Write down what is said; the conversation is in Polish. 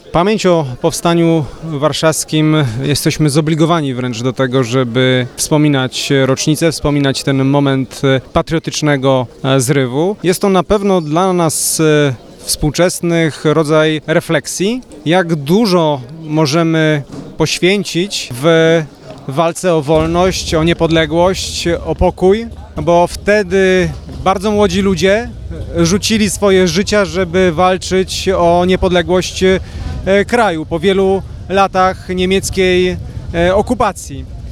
Pamięć o Powstaniu Warszawskim jesteśmy zobligowani wręcz do tego, żeby wspominać rocznicę, wspominać ten moment patriotycznego zrywu. Jest to na pewno dla nas współczesnych rodzaj refleksji, jak dużo możemy poświęcić w walce o wolność, o niepodległość, o pokój, bo wtedy bardzo młodzi ludzie rzucili swoje życia, żeby walczyć o niepodległość kraju po wielu latach niemieckiej okupacji.